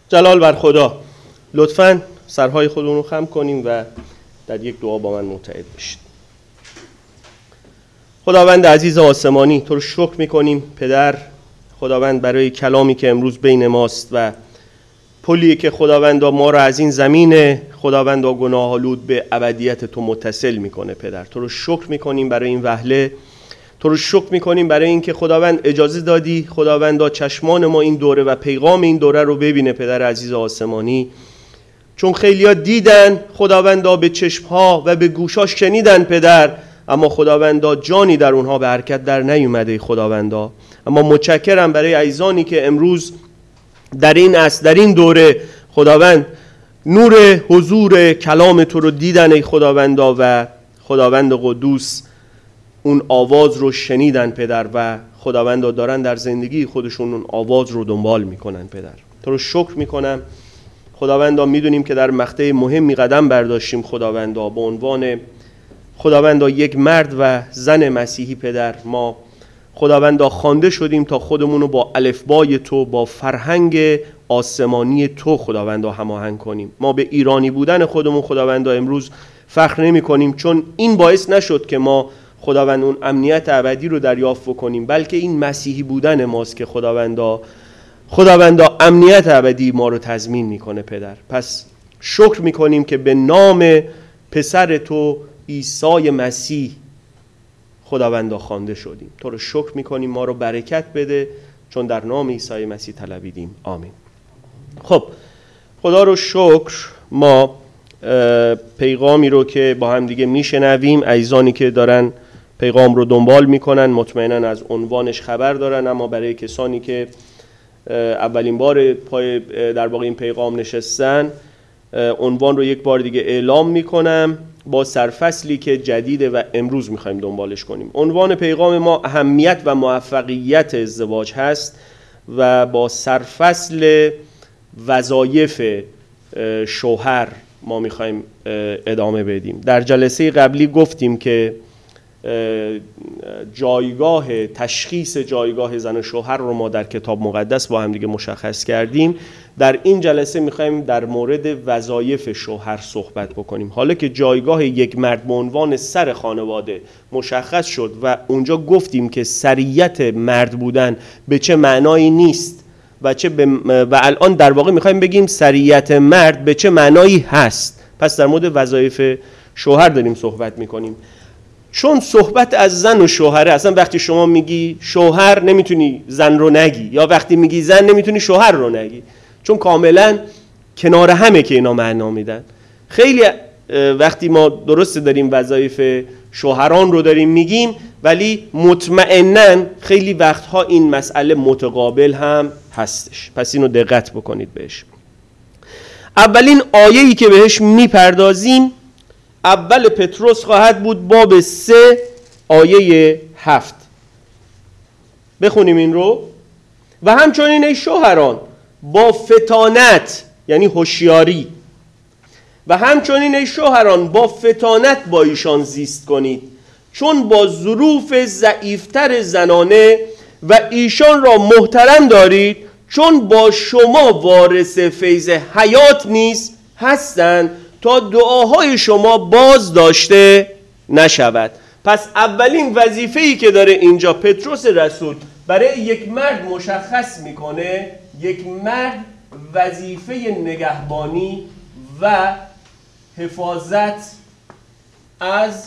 جلال بر خدا. لطفاً سرهای خودمون رو خم کنیم و در یک دعا با من متحد بشید. خداوند عزیز آسمانی، تو رو شکر میکنیم پدر خداوند برای کلامی که امروز بین ماست و پلی که خداوند ما را از این زمین خداوند گناه‌آلود به ابدیت تو متصل میکنه. پدر تو رو شکر میکنیم برای این وهله، تو رو شکر میکنیم برای اینکه خداوند اجازه دادی خداوند چشمان ما این دوره و پیغام این دوره رو ببینه پدر عزیز آسمانی. چون خیلیا دیدن خداوندا، به چشمها و به گوشاش شنیدن پدر، اما خداوندا جانی در اونها به حرکت در نیومده خداوندا. اما متشکرم برای عزیزانی که امروز در این عصر در این دوره خداوند نور حضور کلام تو رو دیدن ای خداوندا و خداوند قدوس اون آواز رو شنیدن پدر و خداوندا دارن در زندگی خودشون اون آواز رو دنبال میکنن پدر. تو رو شکر میکنم خداوندا. میدونیم که در مقطع مهمی قدم برداشتیم خداوندا به عنوان خداوندا یک مرد و زن مسیحی پدر. ما خداوندا خوانده شدیم تا خودمون رو با الفبای تو، با فرهنگ آسمانی تو خداوندا هماهنگ کنیم. ما به ایرانی بودن خودمون خداوندا امروز فخر نمی کنیم، چون این باعث نشد که ما خداوند اون امنیت ابدی رو دریافت بکنیم، بلکه این مسیحی بودن ماست که خداوندا امنیت ابدی ما رو تضمین میکنه پدر. پس شکر میکنیم که به نام پسر تو عیسی مسیح خداوندا خوانده شدیم. تو رو شکر میکنیم، ما رو برکت بده، چون در نام عیسی مسیح طلبیدیم، آمین. خب خدا رو شکر، ما پیغامی رو که با هم دیگه میشنویم، عزیزانی که دارن پیغام رو دنبال میکنن مطمئنا از عنوانش خبر دارن، اما برای کسانی که اولین بار پای در واقع این پیغام نشستن، عنوان رو یک بار دیگه اعلام میکنم با سرفصلی که جدیده و امروز میخوایم دنبالش کنیم. عنوان پیغام ما اهمیت و موفقیت ازدواج هست و با سرفصل وظایف شوهر ما میخوایم ادامه بدیم. در جلسه قبلی گفتیم که تشخیص جایگاه زن و شوهر رو ما در کتاب مقدس با هم دیگه مشخص کردیم. در این جلسه میخوایم در مورد وظایف شوهر صحبت بکنیم. حالا که جایگاه یک مرد به عنوان سر خانواده مشخص شد و اونجا گفتیم که سریت مرد بودن به چه معنایی نیست و الان در واقع میخوایم بگیم سریت مرد به چه معنایی هست. پس در مورد وظایف شوهر داریم صحبت میکنیم. چون صحبت از زن و شوهره، اصلا وقتی شما میگی شوهر نمیتونی زن رو نگی، یا وقتی میگی زن نمیتونی شوهر رو نگی، چون کاملا کنار همه که اینا معنا میدن. خیلی وقتی ما درست داریم وظایف شوهران رو داریم میگیم، ولی مطمئناً خیلی وقتها این مسئله متقابل هم هستش. پس اینو دقت بکنید بهش. اولین آیه‌ای که بهش میپردازیم اول پتروس خواهد بود، باب 3 آیه 7. بخونیم این رو. و همچنین ای شوهران با فطانت، یعنی هوشیاری، و همچنین ای شوهران با فطانت با ایشان زیست کنید، چون با ظروف ضعیفتر زنانه و ایشان را محترم دارید، چون با شما وارث فیض حیات نیز هستند، تا دعاهای شما باز داشته نشود. پس اولین وظیفه‌ای که داره اینجا پتروس رسول برای یک مرد مشخص میکنه، یک مرد وظیفه نگهبانی و حفاظت از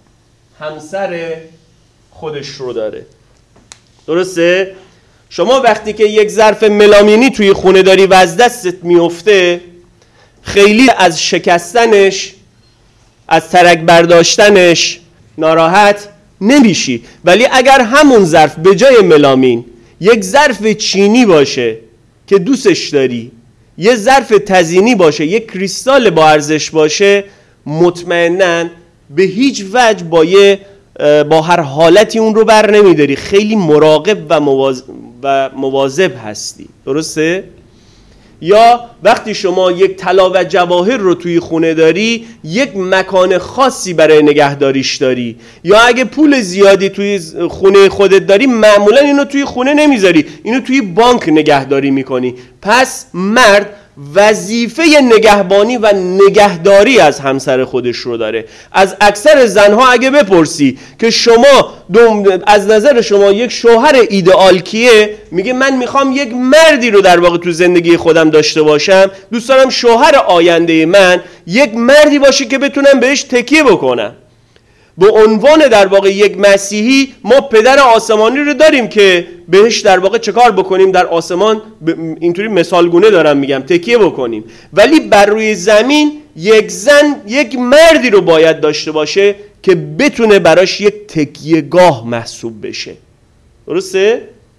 همسر خودش رو داره. درسته؟ شما وقتی که یک ظرف ملامینی توی خونه داری و از دستت میفته، خیلی از شکستنش، از ترک برداشتنش ناراحت نمیشی. ولی اگر همون ظرف به جای ملامین یک ظرف چینی باشه که دوستش داری، یه ظرف تزیینی باشه، یک کریستال با ارزش باشه، مطمئناً به هیچ وجه با هر حالتی اون رو بر نمیداری. خیلی مراقب و مواظب هستی. درسته؟ یا وقتی شما یک طلا و جواهر رو توی خونه داری، یک مکان خاصی برای نگهداریش داری. یا اگه پول زیادی توی خونه خودت داری، معمولا اینو توی خونه نمیذاری، اینو توی بانک نگهداری میکنی. پس مرد وظیفه نگهبانی و نگهداری از همسر خودش رو داره. از اکثر زنها اگه بپرسی که شما از نظر شما یک شوهر ایدئال کیه، میگه من میخوام یک مردی رو در واقع تو زندگی خودم داشته باشم، دوست دارم شوهر آینده من یک مردی باشه که بتونم بهش تکیه بکنم. به عنوان در واقع یک مسیحی ما پدر آسمانی رو داریم که بهش در واقع چه کار بکنیم؟ در آسمان اینطوری مثالگونه دارم میگم تکیه بکنیم. ولی بر روی زمین یک زن یک مردی رو باید داشته باشه که بتونه براش یک تکیه گاه محسوب بشه. درسته؟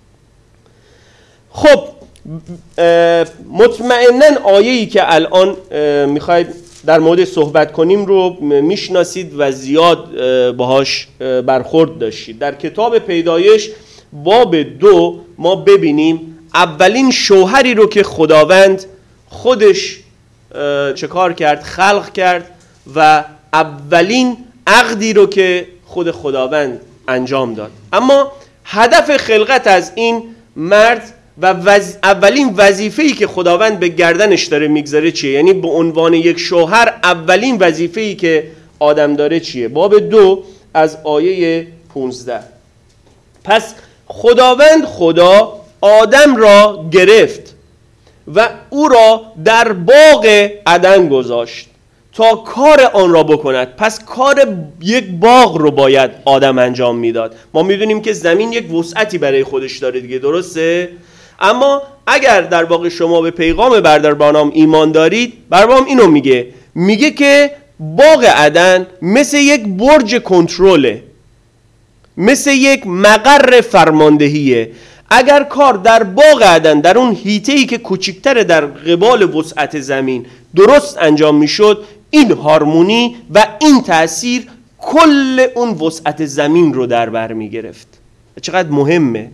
خب مطمئناً آیه‌ای که الان میخواید در مورد صحبت کنیم رو میشناسید و زیاد باهاش برخورد داشتید. در کتاب پیدایش باب 2 ما ببینیم اولین شوهری رو که خداوند خودش چه کار کرد؟ خلق کرد و اولین عقدی رو که خود خداوند انجام داد. اما هدف خلقت از این مرد و اولین وظیفه‌ای که خداوند به گردنش داره میگذاره چیه؟ یعنی به عنوان یک شوهر اولین وظیفه‌ای که آدم داره چیه؟ باب 2 از آیه 15. پس خداوند خدا آدم را گرفت و او را در باغ عدن گذاشت تا کار آن را بکند. پس کار یک باغ رو باید آدم انجام میداد. ما میدونیم که زمین یک وسعتی برای خودش داره دیگه، درسته؟ اما اگر در واقع شما به پیغام برادر برانام ایمان دارید، برام اینو میگه که باغ عدن مثل یک برج کنترله، مثل یک مقر فرماندهیه. اگر کار در باغ عدن در اون حیطه‌ای که کوچکتره در قبال وسعت زمین درست انجام میشد، این هارمونی و این تأثیر کل اون وسعت زمین رو در بر میگرفت. چقدر مهمه.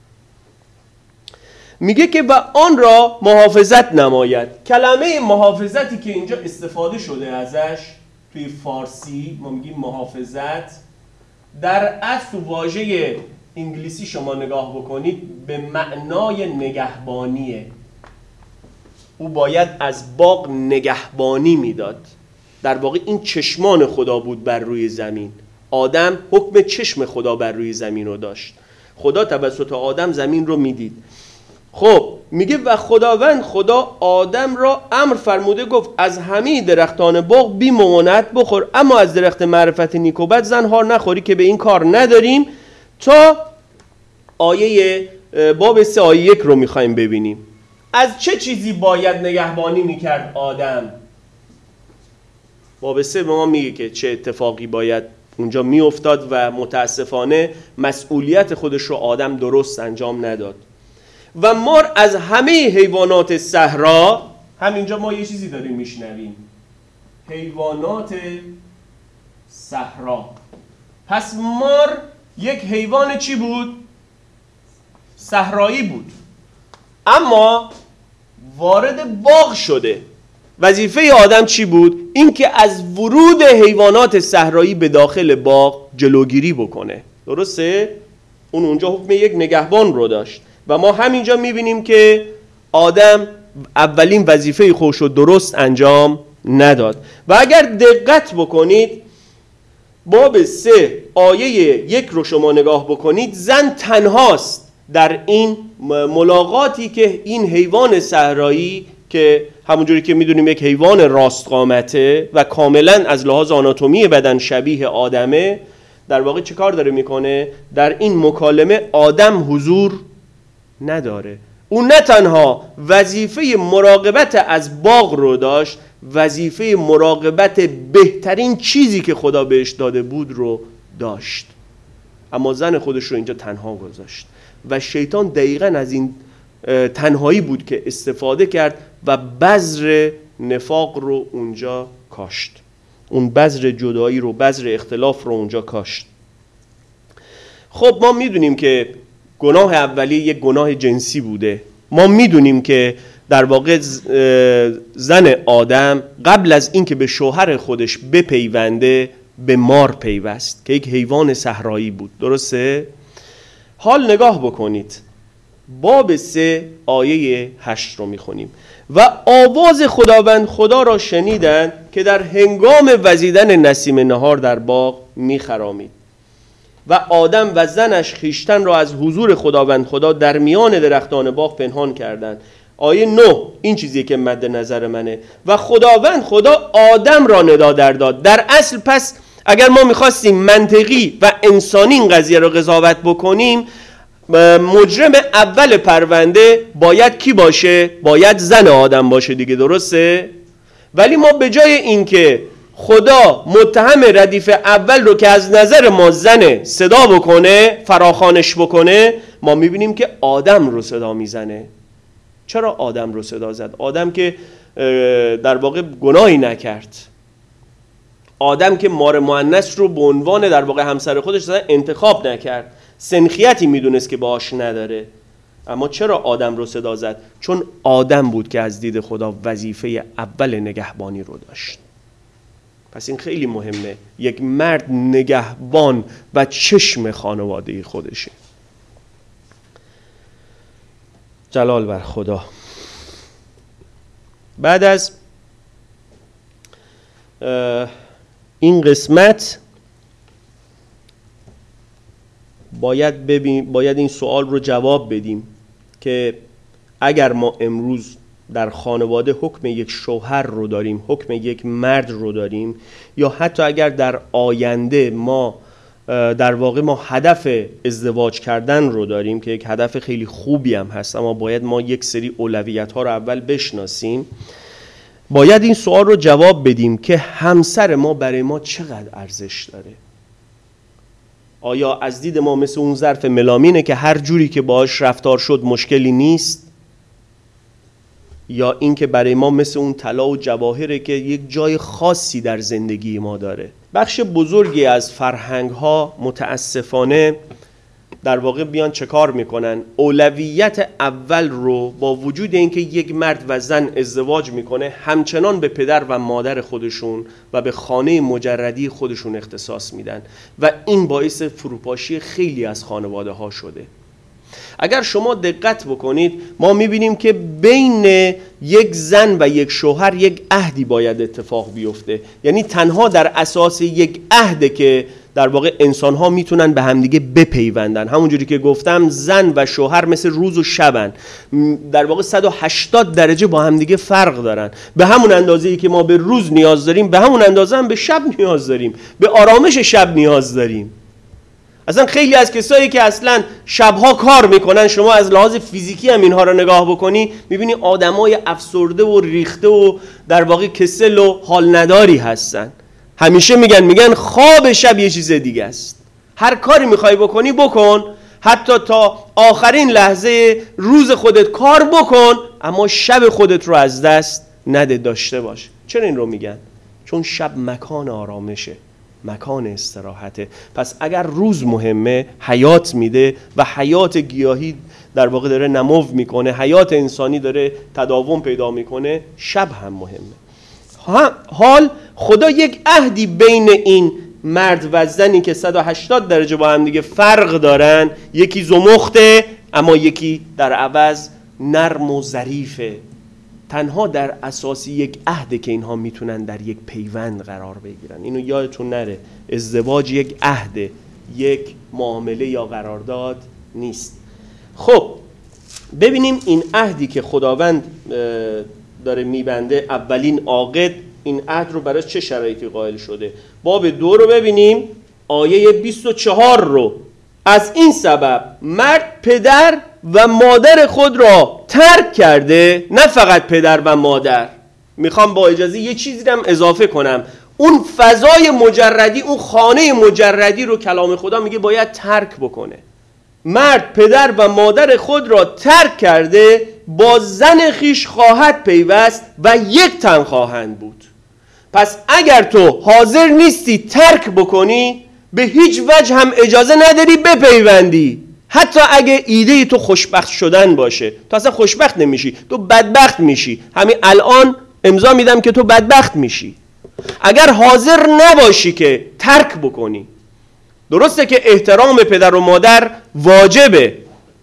میگه که و آن را محافظت نماید. کلمه محافظتی که اینجا استفاده شده ازش توی فارسی ما میگیم محافظت، در اصل واژه انگلیسی شما نگاه بکنید به معنای نگهبانیه. او باید از باغ نگهبانی میداد. در واقع این چشمان خدا بود بر روی زمین. آدم حکم چشم خدا بر روی زمین رو داشت. خدا توسط آدم زمین رو میدید. خب میگه و خداوند خدا آدم را امر فرموده گفت از همه درختان باغ بی ممانعت بخور، اما از درخت معرفت نیک و بد زنهار نخوری که به این کار نداریم. تا آیه باب 3 آیه 1 رو میخوایم ببینیم. از چه چیزی باید نگهبانی میکرد آدم؟ باب 3 به ما میگه که چه اتفاقی باید اونجا میافتاد و متاسفانه مسئولیت خودش رو آدم درست انجام نداد. و مار از همه حیوانات صحرا، همینجا ما یه چیزی داریم میشنویم، حیوانات صحرا. پس مار یک حیوان چی بود؟ صحرایی بود، اما وارد باغ شده. وظیفه آدم چی بود؟ این که از ورود حیوانات صحرایی به داخل باغ جلوگیری بکنه. درسته؟ اون اونجا حکم یک نگهبان رو داشت و ما همینجا میبینیم که آدم اولین وظیفه خودش رو درست انجام نداد. و اگر دقت بکنید باب 3 آیه 1 رو شما نگاه بکنید، زن تنهاست در این ملاقاتی که این حیوان صحرایی که همونجوری که میدونیم یک حیوان راستقامته و کاملا از لحاظ آناتومی بدن شبیه آدمه، در واقع چه کار داره میکنه؟ در این مکالمه آدم حضور نداره. اون نه تنها وظیفه مراقبت از باغ رو داشت، وظیفه مراقبت بهترین چیزی که خدا بهش داده بود رو داشت، اما زن خودش رو اینجا تنها گذاشت و شیطان دقیقاً از این تنهایی بود که استفاده کرد و بذر نفاق رو اونجا کاشت. اون بذر جدایی رو، بذر اختلاف رو اونجا کاشت. خب ما میدونیم که گناه اولی یک گناه جنسی بوده. ما میدونیم که در واقع زن آدم قبل از اینکه به شوهر خودش بپیونده به مار پیوست که یک حیوان صحرایی بود. درسته؟ حال نگاه بکنید، باب 3 آیه 8 رو میخونیم. و آواز خداوند خدا را شنیدند که در هنگام وزیدن نسیم نهار در باغ میخرامید و آدم و زنش خیشتن را از حضور خداوند خدا در میان درختان باغ پنهان کردند. آیه 9 این چیزی که مد نظر منه. و خداوند خدا آدم را ندا در داد. در اصل پس اگر ما میخواستیم منطقی و انسانی این قضیه رو قضاوت بکنیم، مجرم اول پرونده باید کی باشه؟ باید زن آدم باشه دیگه، درسته؟ ولی ما به جای اینکه خدا متهم ردیف اول رو که از نظر ما زنه صدا بکنه، فراخوانش بکنه، ما میبینیم که آدم رو صدا میزنه. چرا آدم رو صدا زد؟ آدم که در واقع گناهی نکرد، آدم که مار مؤنث رو به عنوان در واقع همسر خودش انتخاب نکرد، سنخیتی میدونست که باهاش نداره، اما چرا آدم رو صدا زد؟ چون آدم بود که از دید خدا وظیفه اول نگهبانی رو داشت. پس این خیلی مهمه، یک مرد نگهبان و چشم خانواده خودشه. جلال بر خدا. بعد از این قسمت باید این سوال رو جواب بدیم که اگر ما امروز در خانواده حکم یک شوهر رو داریم، حکم یک مرد رو داریم، یا حتی اگر در آینده ما در واقع ما هدف ازدواج کردن رو داریم که یک هدف خیلی خوبی هم هست، اما باید ما یک سری اولویت ها رو اول بشناسیم، باید این سوال رو جواب بدیم که همسر ما برای ما چقدر ارزش داره. آیا از دید ما مثل اون ظرف ملامینه که هر جوری که باهاش رفتار شد مشکلی نیست، یا این که برای ما مثل اون طلا و جواهره که یک جای خاصی در زندگی ما داره؟ بخش بزرگی از فرهنگ ها متاسفانه در واقع بیان چه کار میکنن؟ اولویت اول رو با وجود اینکه یک مرد و زن ازدواج میکنه همچنان به پدر و مادر خودشون و به خانه مجردی خودشون اختصاص میدن و این باعث فروپاشی خیلی از خانواده ها شده. اگر شما دقت بکنید ما میبینیم که بین یک زن و یک شوهر یک عهدی باید اتفاق بیفته، یعنی تنها در اساس یک عهده که در واقع انسان‌ها میتونن به همدیگه بپیوندن. همونجوری که گفتم زن و شوهر مثل روز و شبن، در واقع 180 درجه با همدیگه فرق دارن. به همون اندازه‌ای که ما به روز نیاز داریم به همون اندازه هم به شب نیاز داریم، به آرامش شب نیاز داریم. اصلا خیلی از کسایی که اصلا شبها کار میکنن، شما از لحاظ فیزیکی هم اینها رو نگاه بکنی میبینی آدمای افسرده و ریخته و در واقع کسل و حال نداری هستن. همیشه میگن خواب شب یه چیز دیگه است. هر کاری میخوای بکنی بکن، حتی تا آخرین لحظه روز خودت کار بکن، اما شب خودت رو از دست نده، داشته باش. چرا این رو میگن؟ چون شب مکان آرامشه، مکان استراحته. پس اگر روز مهمه، حیات میده و حیات گیاهی در واقع داره نمو میکنه، حیات انسانی داره تداوم پیدا میکنه، شب هم مهمه. حال خدا یک عهدی بین این مرد و زنی که 180 درجه با هم دیگه فرق دارن، یکی زمخته اما یکی در عوض نرم و ظریفه. تنها در اساس یک عهده که اینها میتونن در یک پیوند قرار بگیرن. اینو یادتون نره، ازدواج یک عهده، یک معامله یا قرارداد نیست. خب ببینیم این عهدی که خداوند داره میبنده، اولین عاقد این عهد رو برای چه شرایطی قائل شده؟ باب 2 رو ببینیم، آیه 24 رو. از این سبب مرد پدر و مادر خود را ترک کرده. نه فقط پدر و مادر، میخوام با اجازه یه چیزی هم اضافه کنم. اون فضای مجردی، اون خانه مجردی رو کلام خدا میگه باید ترک بکنه. مرد پدر و مادر خود را ترک کرده، با زن خیش خواهد پیوست و یک تن خواهند بود. پس اگر تو حاضر نیستی ترک بکنی، به هیچ وجه هم اجازه نداری بپیوندی. حتی اگه ایده تو خوشبخت شدن باشه، تو اصلا خوشبخت نمیشی، تو بدبخت میشی. همین الان امضا میدم که تو بدبخت میشی اگر حاضر نباشی که ترک بکنی. درسته که احترام پدر و مادر واجبه،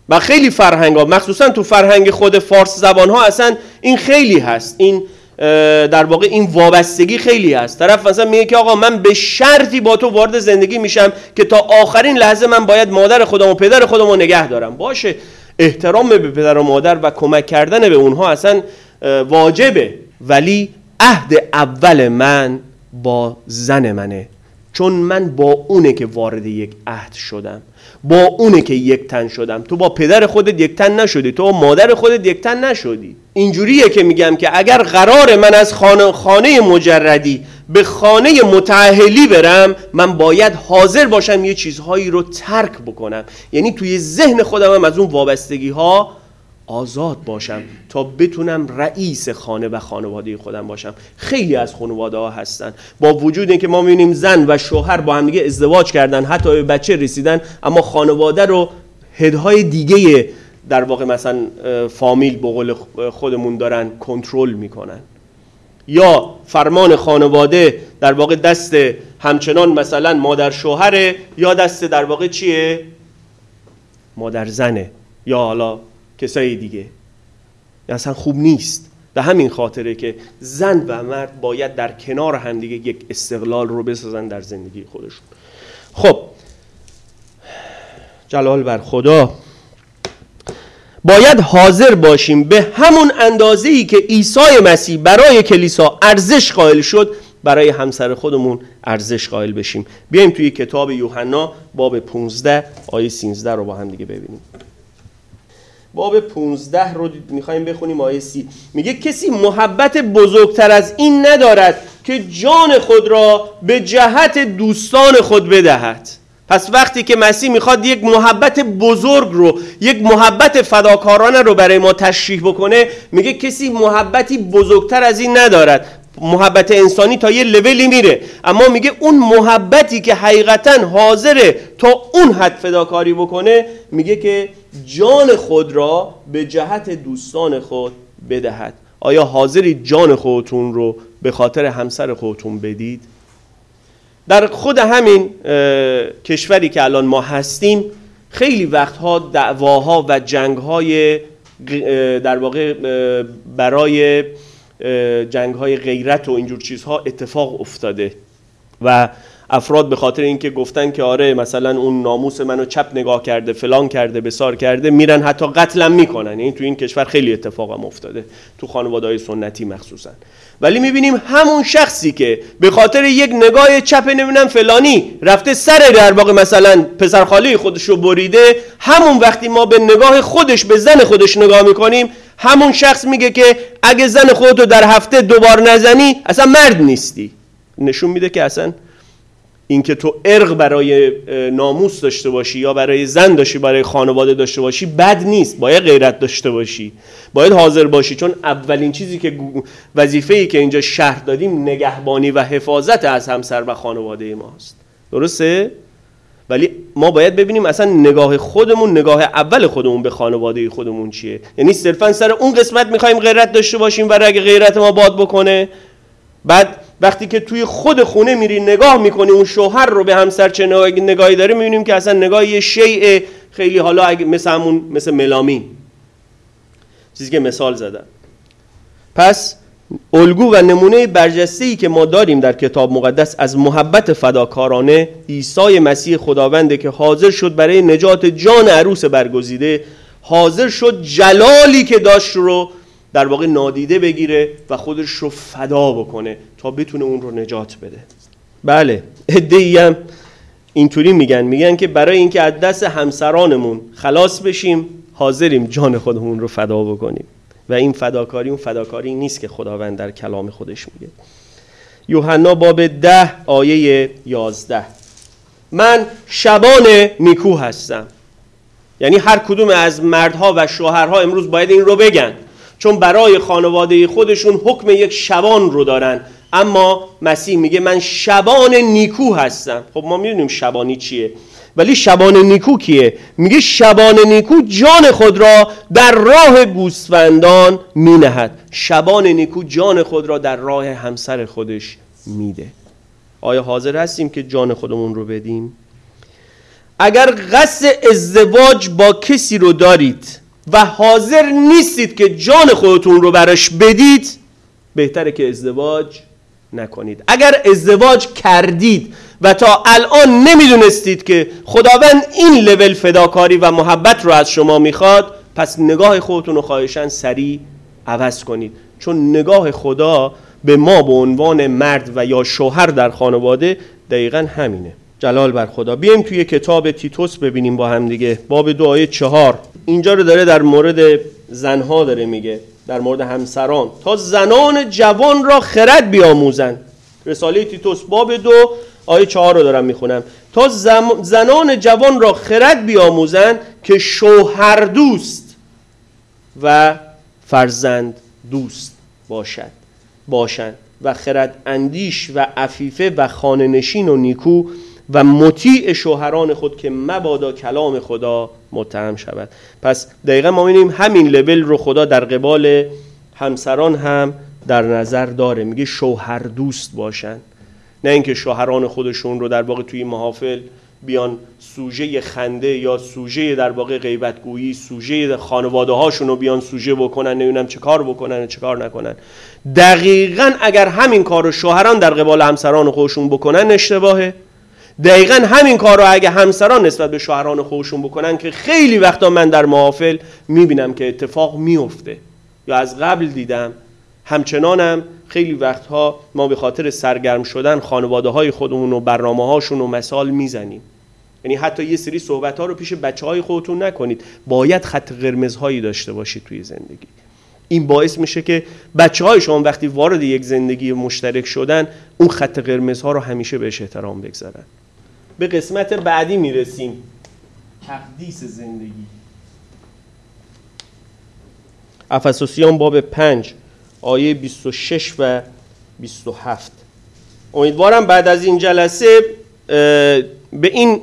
و خیلی فرهنگ ها، مخصوصا تو فرهنگ خود فارس زبان ها اصلا این خیلی هست، این در واقع این وابستگی خیلی هست. طرف مثلا میگه که آقا من به شرطی با تو وارد زندگی میشم که تا آخرین لحظه من باید مادر خودم و پدر خودم رو نگه دارم. باشه، احترام به پدر و مادر و کمک کردن به اونها اصلا واجبه، ولی عهد اول من با زن منه، چون من با اونه که وارد یک عهد شدم، با اونه که یک تن شدم. تو با پدر خودت یک تن نشدی، تو با مادر خودت یک تن نشدی. اینجوریه که میگم که اگر قرار من از خانه مجردی به خانه متأهلی برم، من باید حاضر باشم یه چیزهایی رو ترک بکنم، یعنی توی ذهن خودم هم از اون وابستگی ها آزاد باشم تا بتونم رئیس خانه و خانواده خودم باشم. خیلی از خانواده ها هستن با وجود اینکه ما میبینیم زن و شوهر با هم دیگه ازدواج کردن، حتی به بچه رسیدن، اما خانواده رو هدهای دیگه در واقع مثلا فامیل به قول خودمون دارن کنترل میکنن، یا فرمان خانواده در واقع دست همچنان مثلا مادر شوهره، یا دست در واقع چیه؟ مادر زنه، یا حالا کسای دیگه. اصلا خوب نیست. به همین خاطره که زن و مرد باید در کنار همدیگه یک استقلال رو بسازن در زندگی خودشون. خب جلال بر خدا، باید حاضر باشیم به همون اندازه‌ای که عیسی مسیح برای کلیسا ارزش قائل شد، برای همسر خودمون ارزش قائل بشیم. بیایم توی کتاب یوحنا باب 15 آیه 13 رو با هم دیگه ببینیم. باب 15 رو میخوایم بخونیم. آیه 30 میگه کسی محبت بزرگتر از این ندارد که جان خود را به جهت دوستان خود بدهد. پس وقتی که مسیح میخواد یک محبت بزرگ رو، یک محبت فداکارانه رو برای ما تشریح بکنه، میگه کسی محبتی بزرگتر از این ندارد. محبت انسانی تا یه لولی میره، اما میگه اون محبتی که حقیقتا حاضره تا اون حد فداکاری بکنه، میگه که جان خود را به جهت دوستان خود بدهد. آیا حاضری جان خودتون رو به خاطر همسر خودتون بدید؟ در خود همین کشوری که الان ما هستیم، خیلی وقتها دعواها و جنگهای در واقع برای جنگهای غیرت و اینجور چیزها اتفاق افتاده و افراد به خاطر اینکه گفتن که آره مثلا اون ناموس منو چپ نگاه کرده، فلان کرده، بسار کرده، میرن حتی قتلم میکنن. این تو این کشور خیلی اتفاقم افتاده، تو خانواده‌های سنتی مخصوصا. ولی میبینیم همون شخصی که به خاطر یک نگاه چپ نمیدونم فلانی رفته سر در واقع مثلا پسرخاله خودش رو بریده، همون وقتی ما به نگاه خودش به زن خودش نگاه میکنیم، همون شخص میگه که اگه زن خودتو در هفته 2 بار نزنی اصلا مرد نیستی. نشون میده که اصلا اینکه تو ارق برای ناموس داشته باشی یا برای زن داشتی، برای خانواده داشته باشی بد نیست، باید غیرت داشته باشی، باید حاضر باشی، چون اولین چیزی که وظیفه‌ای که اینجا شرح دادیم نگهبانی و حفاظت از همسر و خانواده ماست. درسته؟ ولی ما باید ببینیم اصلا نگاه خودمون، نگاه اول خودمون به خانواده خودمون چیه. یعنی صرفا سر اون قسمت میخوایم غیرت داشته باشیم برای اگه غیرت ما باد بکنه، بعد وقتی که توی خود خونه میری نگاه میکنی اون شوهر رو به همسر چه نگاهی داره، میبینیم که اصلا نگاه یه شیء خیلی حالا مثل ملامین، چیزی که مثال زدم. پس الگو و نمونه برجسته‌ای که ما داریم در کتاب مقدس از محبت فداکارانه عیسی مسیح خداونده که حاضر شد برای نجات جان عروس برگزیده، حاضر شد جلالی که داشت رو در واقع نادیده بگیره و خودش رو فدا بکنه تا بتونه اون رو نجات بده. بله، عده‌ای هم اینطوری میگن که برای اینکه از دست همسرانمون خلاص بشیم حاضریم جان خودمون رو فدا بکنیم، و این فداکاری اون فداکاری نیست که خداوند در کلام خودش میگه. یوحنا باب 10 آیه 11 من شبان نیکو هستم. یعنی هر کدوم از مردها و شوهرها امروز باید این رو بگن، چون برای خانواده خودشون حکم یک شبان رو دارن، اما مسیح میگه من شبان نیکو هستم. خب ما میدونیم شبانی چیه، ولی شبان نیکو کیه؟ میگه شبان نیکو جان خود را در راه گوسفندان مینهد. شبان نیکو جان خود را در راه همسر خودش میده. آیا حاضر هستیم که جان خودمون رو بدیم؟ اگر قصد ازدواج با کسی رو دارید و حاضر نیستید که جان خودتون رو براش بدید، بهتره که ازدواج نکنید. اگر ازدواج کردید و تا الان نمیدونستید که خداوند این لول فداکاری و محبت رو از شما میخواد، پس نگاه خودتون رو خواهشاً سریع عوض کنید، چون نگاه خدا به ما به عنوان مرد و یا شوهر در خانواده دقیقاً همینه. جلال بر خدا. بیایم توی کتاب تیتوس ببینیم با هم دیگه، باب 2 آیه 4. اینجا رو داره در مورد زنها داره میگه، در مورد همسران. تا زنان جوان را خرد بیاموزند. رساله تیتوس باب 2 آیه 4 رو دارم میخونم. تا زنان جوان را خرد بیاموزند که شوهر دوست و فرزند دوست باشند و خرد اندیش و عفیفه و خانه نشین و نیکو و مطیع شوهران خود که مبادا کلام خدا متهم شود. پس دقیقا ما می‌بینیم همین لول رو خدا در قبال همسران هم در نظر داره. میگه شوهر دوست باشن، نه اینکه شوهران خودشون رو در واقع توی محافل بیان سوژه خنده یا سوژه در واقع غیبتگویی، سوژه خانواده هاشون رو بیان سوژه بکنن، نمیدونم چه کار بکنن و چه کار نکنن. دقیقاً اگر همین کار رو شوهران در قبال همسران خودشون بکنن اشتباهه. دقیقاً همین کار رو اگه همسران نسبت به شوهران خودشون بکنن، که خیلی وقتا من در محافل میبینم که اتفاق میفته یا از قبل دیدم، همچنانم خیلی وقتها ما به خاطر سرگرم شدن خانواده های خودمون و برنامه هاشون و مثال میزنیم. یعنی حتی یه سری صحبت ها رو پیش بچه های خودتون نکنید. باید خط قرمزهایی داشته باشید توی زندگی. این باعث میشه که بچه های شما وقتی وارد یک زندگی مشترک شدن، اون خط قرمزها رو همیشه بهش احترام بگذارن. به قسمت بعدی میرسیم، تقدیس زندگی. افسوسیان باب 5 آیه 26 و 27. امیدوارم بعد از این جلسه به این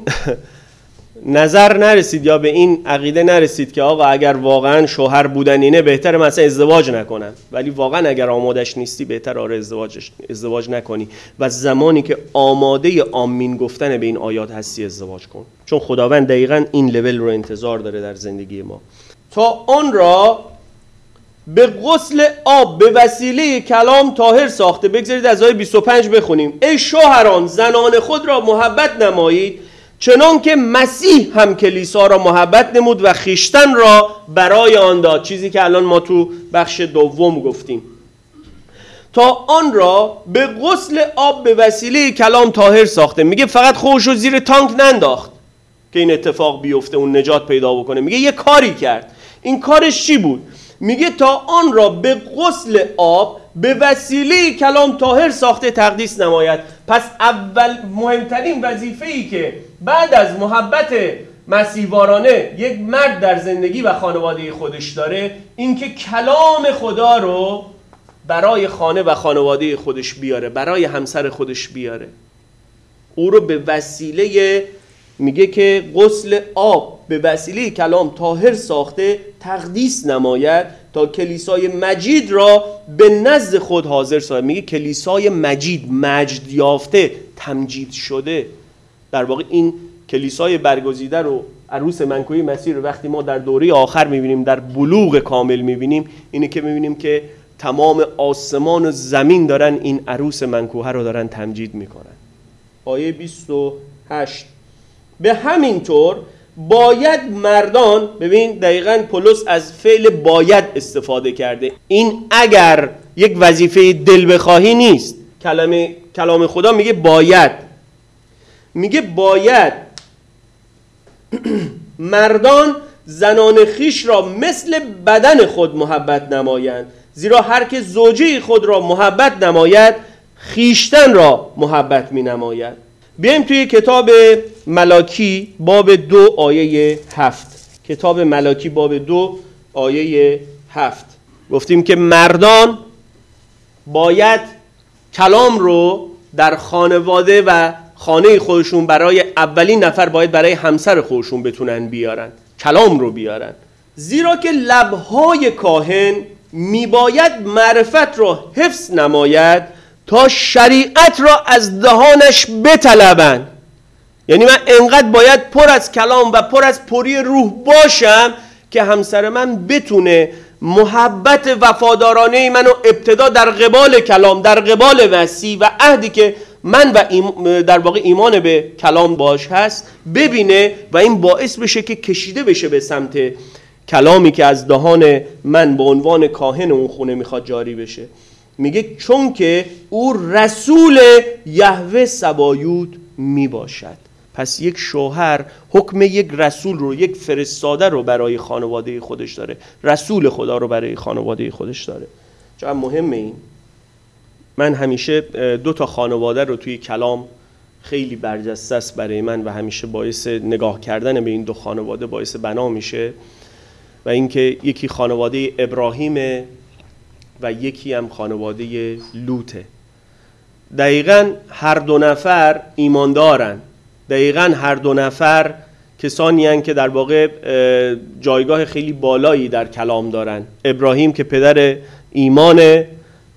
نظر نرسید یا به این عقیده نرسید که آقا اگر واقعا شوهر بودن اینه بهتره مثلا ازدواج نکنم، ولی واقعا اگر آمادش نیستی بهتر آره ازدواج نکنی و زمانی که آماده آمین گفتن به این آیات هستی ازدواج کن، چون خداوند دقیقاً این لول رو انتظار داره در زندگی ما. تا آن را به غسل آب به وسیله کلام طاهر ساخته. بگذارید از آیه 25 بخونیم. ای شوهران زنان خود را محبت نمایید، چنان که مسیح هم کلیسا را محبت نمود و خویشتن را برای آن داد. چیزی که الان ما تو بخش دوم گفتیم. تا آن را به غسل آب به وسیله کلام طاهر ساخته. میگه فقط خودش رو زیر تانک ننداخت که این اتفاق بیفته، اون نجات پیدا بکنه. میگه یه کاری کرد. این کارش چی بود؟ میگه تا آن را به غسل آب به وسیله کلام طاهر ساخته تقدیس نماید. پس اول مهمترین وظیفه‌ای که بعد از محبت مسیحوارانه یک مرد در زندگی و خانواده خودش داره، این که کلام خدا رو برای خانه و خانواده خودش بیاره، برای همسر خودش بیاره. او رو به وسیله، میگه که غسل آب به وسیله کلام طاهر ساخته تقدیس نماید تا کلیسای مجید را به نزد خود حاضر ساید. میگه کلیسای مجید، مجد یافته، تمجید شده. در واقع این کلیسای برگزیده رو، عروس منکوی مسیح رو وقتی ما در دوره آخر میبینیم، در بلوغ کامل میبینیم، اینه که میبینیم که تمام آسمان و زمین دارن این عروس منکوه رو دارن تمجید میکنن. آیه 28. به همین طور باید مردان، ببین دقیقاً پولس از فعل باید استفاده کرده. این اگر یک وظیفه دل بخواهی نیست. کلام خدا میگه باید، میگه باید مردان زنان خیش را مثل بدن خود محبت نمایند، زیرا هر که زوجه خود را محبت نماید خیشتن را محبت می نماید. بیایم توی کتاب ملاکی باب 2 آیه 7. کتاب ملاکی باب 2 آیه 7 گفتیم که مردان باید کلام رو در خانواده و خانه خودشون برای اولین نفر باید برای همسر خودشون بتونن بیارن، کلام رو بیارن. زیرا که لبهای کاهن میباید معرفت را حفظ نماید تا شریعت را از دهانش بطلبند، یعنی من انقدر باید پر از کلام و پر از پری روح باشم که همسر من بتونه محبت وفادارانه منو ابتدا در قبال کلام، در قبال وصی و عهدی که من و در واقع ایمان به کلام باش هست ببینه و این باعث بشه که کشیده بشه به سمت کلامی که از دهان من به عنوان کاهن اون خونه میخواد جاری بشه. میگه چون که او رسول یهوه سبایوت میباشد. پس یک شوهر حکم یک رسول رو، یک فرستاده رو برای خانواده خودش داره، رسول خدا رو برای خانواده خودش داره. چقدر مهمه این. من همیشه 2 خانواده رو توی کلام خیلی برجسته است برای من و همیشه باعث نگاه کردن به این 2 خانواده باعث بنا میشه و اینکه یکی خانواده ابراهیمه و یکی هم خانواده لوطه. دقیقاً هر 2 نفر ایماندارن، دقیقاً هر 2 نفر کسانی هستند که در واقع جایگاه خیلی بالایی در کلام دارن. ابراهیم که پدر ایمان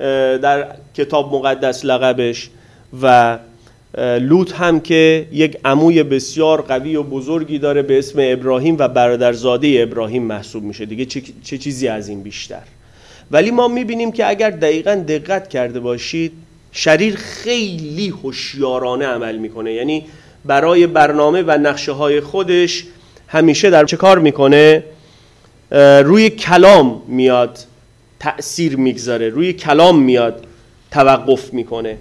در کتاب مقدس لقبش و لوط هم که یک عموی بسیار قوی و بزرگی داره به اسم ابراهیم و برادرزاده ابراهیم محسوب میشه. دیگه چه چیزی از این بیشتر. ولی ما میبینیم که اگر دقیقاً دقت کرده باشید شریر خیلی هوشیارانه عمل میکنه. یعنی برای برنامه و نقشه های خودش همیشه در چه کار میکنه؟ روی کلام میاد تأثیر میگذاره، روی کلام میاد توقف میکنه.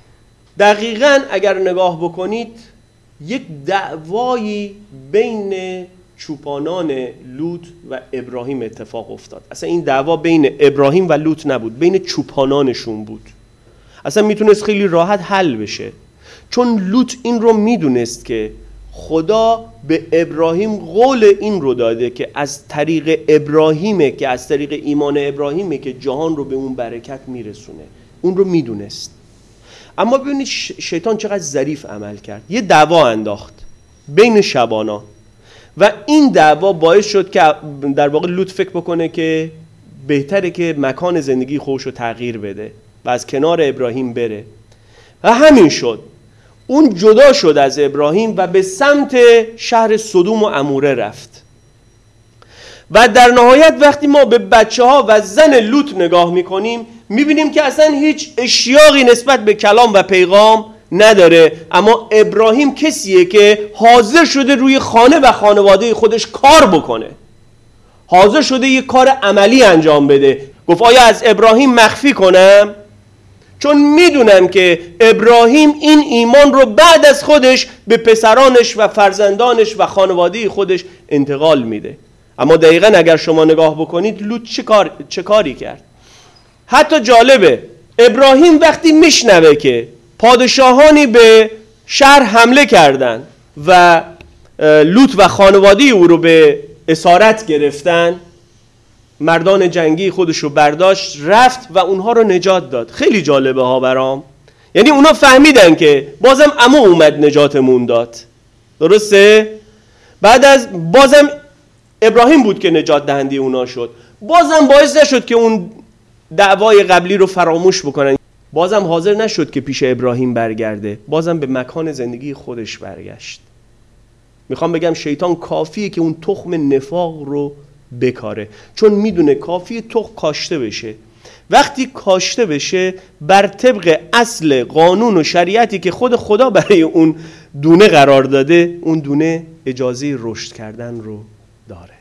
دقیقاً اگر نگاه بکنید یک دعوایی بین چوپانان لوط و ابراهیم اتفاق افتاد. اصلا این دعوا بین ابراهیم و لوط نبود، بین چوپانانشون بود. اصلا میتونست خیلی راحت حل بشه، چون لوط این رو میدونست که خدا به ابراهیم قول این رو داده که از طریق ابراهیمه، که از طریق ایمان ابراهیمه که جهان رو به اون برکت میرسونه. اون رو میدونست. اما ببینید شیطان چقدر ظریف عمل کرد. یه دعوا انداخت بین شبانا و این دعوا باعث شد که در واقع لوط فکر بکنه که بهتره که مکان زندگی خودش رو تغییر بده و از کنار ابراهیم بره و همین شد. اون جدا شد از ابراهیم و به سمت شهر سدوم و عموره رفت. و در نهایت وقتی ما به بچه ها و زن لوط نگاه میکنیم میبینیم که اصلا هیچ اشتیاقی نسبت به کلام و پیغام نداره. اما ابراهیم کسیه که حاضر شده روی خانه و خانواده خودش کار بکنه، حاضر شده یک کار عملی انجام بده. گفت آیا از ابراهیم مخفی کنم؟ چون میدونم که ابراهیم این ایمان رو بعد از خودش به پسرانش و فرزندانش و خانواده خودش انتقال میده. اما دقیقاً اگر شما نگاه بکنید لوط چه کاری کرد؟ حتی جالبه، ابراهیم وقتی میشنوه که پادشاهانی به شهر حمله کردن و لوط و خانواده او رو به اسارت گرفتن، مردان جنگی خودش رو برداشت رفت و اونها رو نجات داد. خیلی جالبه ها برام. یعنی اونا فهمیدن که بازم عمو اومد نجاتمون داد. درسته؟ بعد از بازم ابراهیم بود که نجات دهنده اونا شد. بازم باعث نشد که اون دعوای قبلی رو فراموش بکنن. بازم حاضر نشد که پیش ابراهیم برگرده. بازم به مکان زندگی خودش برگشت. میخوام بگم شیطان کافیه که اون تخم نفاق رو بکاره، چون میدونه کافیه تخم کاشته بشه. وقتی کاشته بشه بر طبق اصل قانون و شریعتی که خود خدا برای اون دونه قرار داده، اون دونه اجازه رشد کردن رو داره.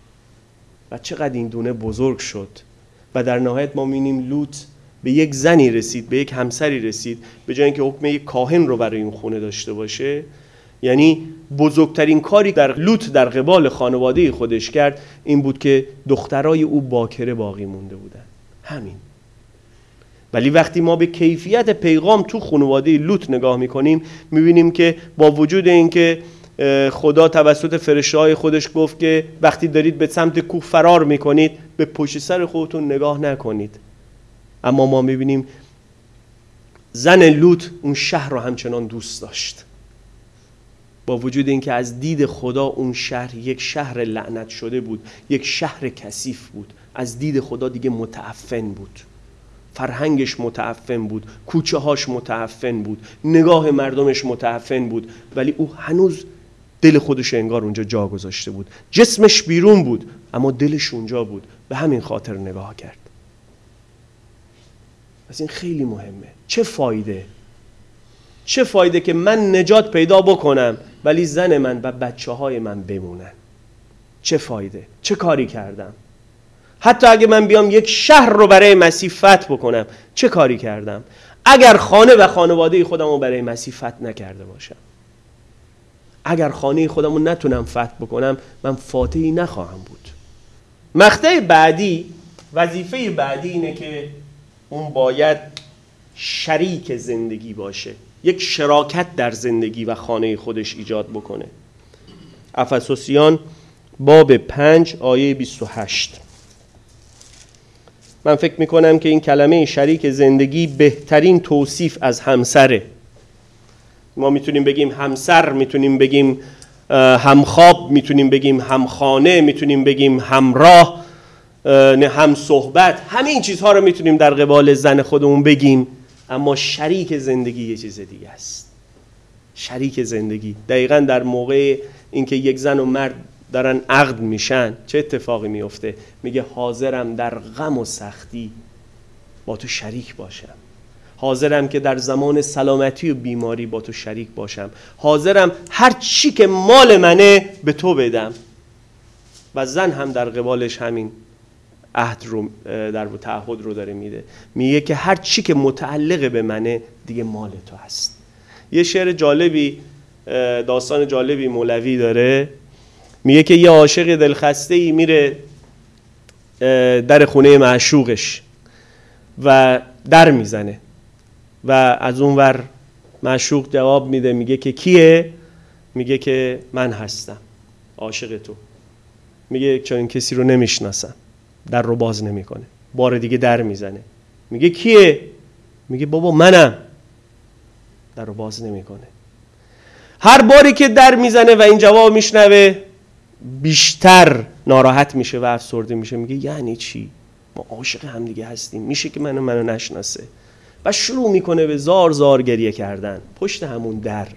و چقدر این دونه بزرگ شد و در نهایت ما می‌بینیم لوط به یک زنی رسید، به یک همسری رسید، به جای اینکه حکم یک کاهن رو برای اون خونه داشته باشه. یعنی بزرگترین کاری در لوط در قبال خانواده خودش کرد این بود که دخترای او باکره باقی مونده بودن. همین. ولی وقتی ما به کیفیت پیغام تو خانواده لوط نگاه میکنیم میبینیم که با وجود اینکه خدا توسط فرشته‌های خودش گفت که وقتی دارید به سمت کوه فرار میکنید به پشت سر خودتون نگاه نکنید، اما ما میبینیم زن لوط اون شهر رو همچنان دوست داشت، با وجود اینکه از دید خدا اون شهر یک شهر لعنت شده بود، یک شهر کثیف بود، از دید خدا دیگه متعفن بود. فرهنگش متعفن بود، کوچه هاش متعفن بود، نگاه مردمش متعفن بود، ولی او هنوز دل خودش انگار اونجا جا گذاشته بود. جسمش بیرون بود اما دلش اونجا بود، به همین خاطر نگاه کرد. پس این خیلی مهمه. چه فایده که من نجات پیدا بکنم ولی زن من و بچه های من بمونن؟ چه فایده؟ چه کاری کردم؟ حتی اگه من بیام یک شهر رو برای مسیح فتح بکنم، چه کاری کردم؟ اگر خانه و خانواده خودم رو برای مسیح فتح نکرده باشم، اگر خانه خودم رو نتونم فتح بکنم، من فاتحی نخواهم بود. مقطع بعدی، وظیفه بعدی اینه که اون باید شریک زندگی باشه، یک شراکت در زندگی و خانه خودش ایجاد بکنه. افسوسیان باب 5 آیه 28. من فکر میکنم که این کلمه شریک زندگی بهترین توصیف از همسره. ما میتونیم بگیم همسر، میتونیم بگیم همخواب، میتونیم بگیم همخانه، میتونیم بگیم همراه، هم صحبت، همه این چیزها رو میتونیم در قبال زن خودمون بگیم، اما شریک زندگی یه چیز دیگه است. شریک زندگی دقیقاً در موقع اینکه یک زن و مرد دارن عقد میشن چه اتفاقی میفته؟ میگه حاضرم در غم و سختی با تو شریک باشم، حاضرم که در زمان سلامتی و بیماری با تو شریک باشم، حاضرم هر چی که مال منه به تو بدم. و زن هم در قبالش همین عهد رو در تعهد رو داره میده، میگه که هر چی که متعلق به منه دیگه مال تو هست. یه شعر جالبی، داستان جالبی مولوی داره، میگه که یه عاشق دلخسته‌ای میره در خونه معشوقش و در میزنه و از اون ور معشوق جواب میده، میگه که کیه؟ میگه که من هستم، عاشق تو. میگه چون این کسی رو نمیشناسم. در رو باز نمیکنه. بار دیگه در میزنه، میگه کیه؟ میگه بابا منم. در رو باز نمیکنه. هر باری که در میزنه و این جواب میشنوه بیشتر ناراحت میشه و افسرده میشه. میگه یعنی چی؟ ما عاشق هم دیگه هستیم، میشه که منو نشناسه؟ و شروع میکنه به زار زار گریه کردن پشت همون در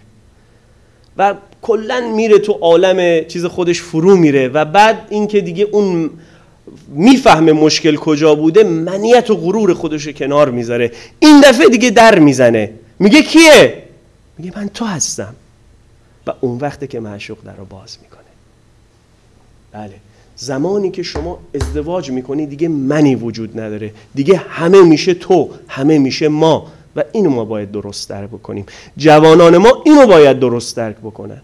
و کلن میره تو عالم چیز خودش فرو میره و بعد اینکه دیگه اون میفهمه مشکل کجا بوده، منیت و غرور خودشو کنار میذاره، این دفعه دیگه در میزنه، میگه کیه؟ میگه من تو هستم. و اون وقته که معشوق در رو باز میکنه. بله، زمانی که شما ازدواج میکنی دیگه منی وجود نداره، دیگه همه میشه تو، همه میشه ما. و اینو ما باید درست درک بکنیم. جوانان ما اینو باید درست درک بکنن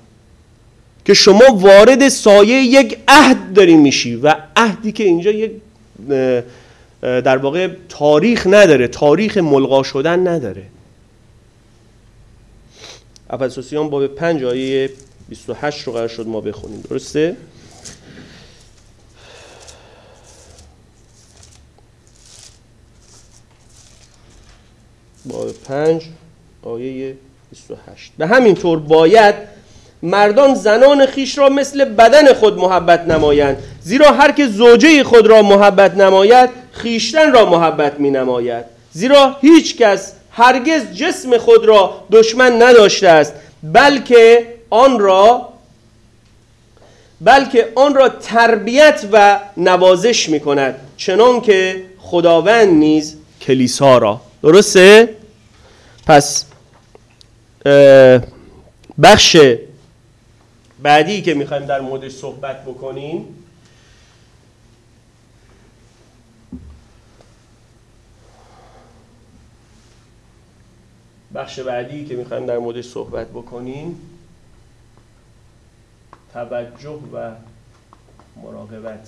که شما وارد سایه یک عهد داری میشی و عهدی که اینجا یک در واقع تاریخ نداره، تاریخ ملغا شدن نداره. افسوسیان باب 5 آیه 28 رو قرار شد ما بخونیم، درسته؟ باب 5 آیه 28. به همین طور باید مردان زنان خیش را مثل بدن خود محبت نمایند، زیرا هر که زوجه خود را محبت نماید خیشتن را محبت می نماید. زیرا هیچ کس هرگز جسم خود را دشمن نداشته است، بلکه آن را تربیت و نوازش می کند، چنان که خداوند نیز کلیسا را. درسته؟ پس بخش بعدی که میخوایم در موردش صحبت بکنیم توجه و مراقبت.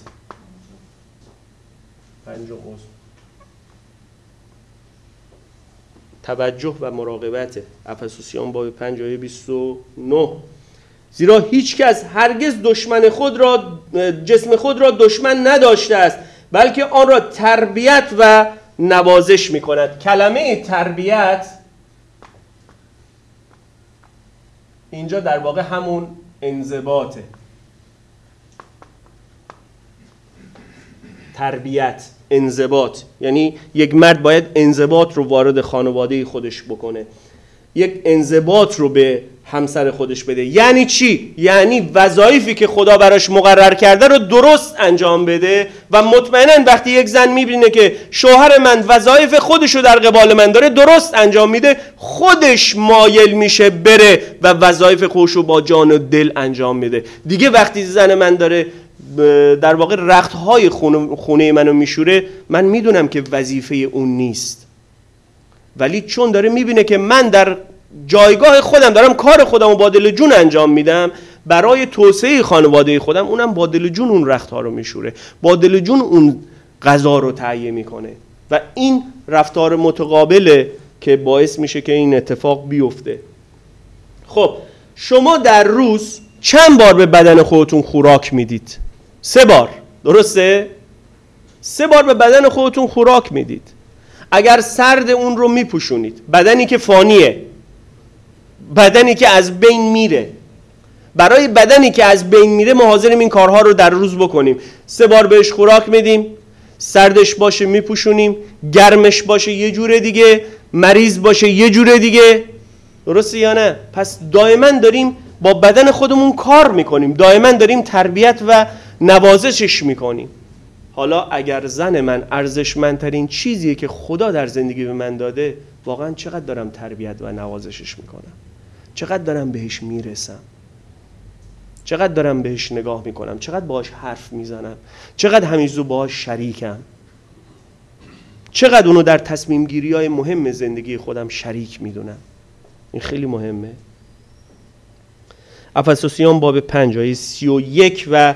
توجه و مراقبت. افسوسیان باب 5 آیه 29. زیرا هیچ کس هرگز جسم خود را دشمن نداشته است، بلکه آن را تربیت و نوازش می کند. کلمه تربیت اینجا در واقع همون انضباطه. تربیت انضباط، یعنی یک مرد باید انضباط رو وارد خانواده خودش بکنه، یک انضباط رو به همسر خودش بده. یعنی چی؟ یعنی وظایفی که خدا براش مقرر کرده رو درست انجام بده و مطمئناً وقتی یک زن میبینه که شوهر من وظایف خودش رو در قبال من داره درست انجام میده، خودش مایل میشه بره و وظایف خودش رو با جان و دل انجام میده. دیگه وقتی زن من داره در واقع رختهای خونه منو میشوره، من میدونم که وظیفه اون نیست، ولی چون داره میبینه که من در جایگاه خودم دارم کار خودم رو با دل جون انجام میدم برای توسعه خانواده خودم، اونم با دل جون اون رختها رو میشوره، با دل جون اون غذا رو تهیه میکنه و این رفتار متقابله که باعث میشه که این اتفاق بیفته. خب شما در روز چند بار به بدن خودتون خوراک میدید؟ 3 بار، درسته؟ 3 بار به بدن خودتون خوراک میدید. اگر سرد اون رو میپوشونید، بدنی که فانیه، بدنی که از بین میره، برای بدنی که از بین میره ما حاضریم این کارها رو در روز بکنیم. 3 بار بهش خوراک میدیم، سردش باشه میپوشونیم، گرمش باشه یه جور دیگه، مریض باشه یه جور دیگه، درسته یا نه؟ پس دائما داریم با بدن خودمون کار میکنیم، دائما داریم تربیت و نوازشش میکنیم. حالا اگر زن من ارزشمندترین چیزیه که خدا در زندگی به من داده، واقعا چقدر دارم تربیت و نوازشش میکنم، چقدر دارم بهش میرسم، چقدر دارم بهش نگاه میکنم، چقدر باهاش حرف میزنم، چقدر همیشه باهاش شریکم، چقدر اونو در تصمیم گیری های مهم زندگی خودم شریک میدونم. این خیلی مهمه. افسوسیان باب 5 آیه 31 و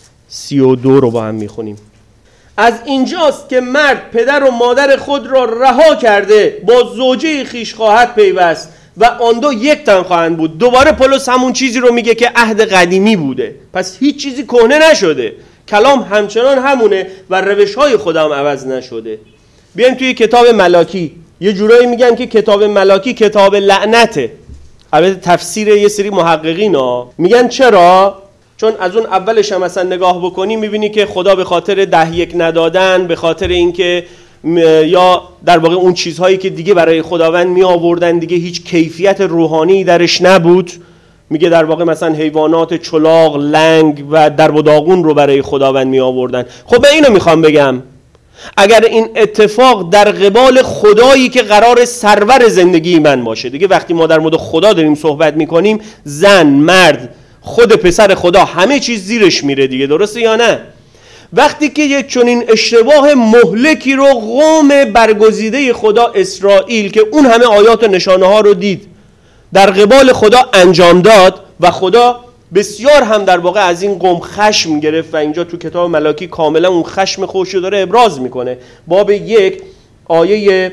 32 رو با هم میخونیم. از اینجاست که مرد پدر و مادر خود را رها کرده با زوجه خویش خواهد پیوست و آن دو یک تن خواهند بود. دوباره پولس همون چیزی رو میگه که عهد قدیمی بوده، پس هیچ چیزی کهنه نشده، کلام همچنان همونه و روش‌های خدا هم عوض نشده. بیایم توی کتاب ملاکی. یه جورایی میگن که کتاب ملاکی کتاب لعنته. البته تفسیر یه سری محققین ها میگن چرا؟ چون از اون اولش هم مثلا نگاه بکنی میبینی که خدا به خاطر 10 ندادن، به خاطر اینکه یا در واقع اون چیزهایی که دیگه برای خداوند می آوردن دیگه هیچ کیفیت روحانی درش نبود، میگه در واقع مثلا حیوانات چلاق، لنگ و درب و داغون رو برای خداوند می آوردن. خب من اینو میخوام بگم، اگر این اتفاق در قبال خدایی که قرار سرور زندگی من باشه، دیگه وقتی ما در مورد خدا داریم صحبت میکنیم، زن، مرد، خود پسر خدا، همه چیز زیرش میره دیگه، درسته یا نه؟ وقتی که یک چنین اشتباه مهلکی رو قوم برگزیده خدا اسرائیل که اون همه آیات و نشانه ها رو دید در قبال خدا انجام داد و خدا بسیار هم در واقع از این قوم خشم گرفت و اینجا تو کتاب ملاکی کاملا اون خشم خودش رو داره ابراز میکنه. باب 1 آیه